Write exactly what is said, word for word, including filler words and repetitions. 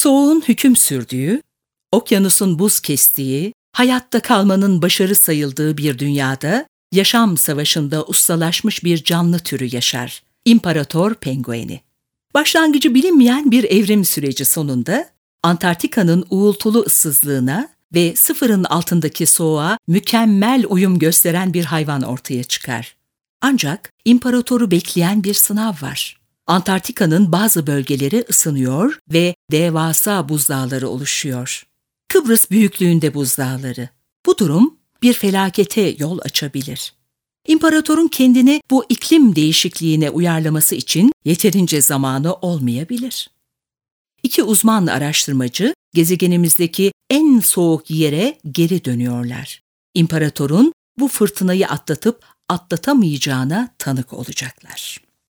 Soğuğun hüküm sürdüğü, okyanusun buz kestiği, hayatta kalmanın başarı sayıldığı bir dünyada, yaşam savaşında ustalaşmış bir canlı türü yaşar. İmparator pengueni. Başlangıcı bilinmeyen bir evrim süreci sonunda, Antarktika'nın uğultulu ıssızlığına ve sıfırın altındaki soğuğa mükemmel uyum gösteren bir hayvan ortaya çıkar. Ancak imparatoru bekleyen bir sınav var. Antarktika'nın bazı bölgeleri ısınıyor ve devasa buzdağları oluşuyor. Kıbrıs büyüklüğünde buzdağları. Bu durum bir felakete yol açabilir. İmparatorun kendini bu iklim değişikliğine uyarlaması için yeterince zamanı olmayabilir. İki uzman araştırmacı gezegenimizdeki en soğuk yere geri dönüyorlar. İmparatorun bu fırtınayı atlatıp atlatamayacağına tanık olacaklar.